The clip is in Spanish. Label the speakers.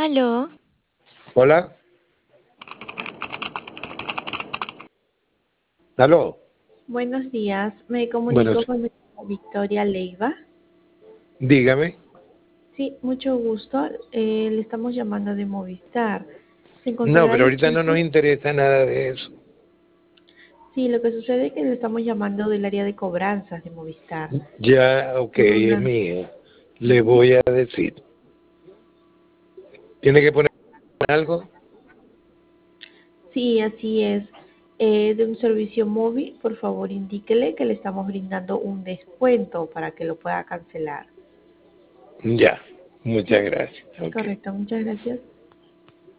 Speaker 1: Aló,
Speaker 2: Hola, aló,
Speaker 3: Buenos días, me comunico
Speaker 2: buenos,
Speaker 3: con Victoria Leiva.
Speaker 2: dígame.
Speaker 3: Sí, mucho gusto. Le estamos llamando de Movistar. ¿Se
Speaker 2: No,
Speaker 3: encontrará
Speaker 2: pero ahorita no nos
Speaker 3: disponible?
Speaker 2: interesa nada de eso.
Speaker 3: Sí, lo que sucede es que le estamos llamando del área de cobranzas de Movistar.
Speaker 2: Ya, ok,
Speaker 3: Es
Speaker 2: es
Speaker 3: una...
Speaker 2: mío. Le
Speaker 3: Ujú.
Speaker 2: voy a decir. ¿Tiene que poner algo?
Speaker 3: Sí, así es. De un servicio móvil, por favor, indíquele que le estamos brindando un descuento para que lo pueda cancelar.
Speaker 2: Ya, muchas
Speaker 3: ¿Sí?
Speaker 2: gracias. Ok.
Speaker 3: Correcto, muchas gracias.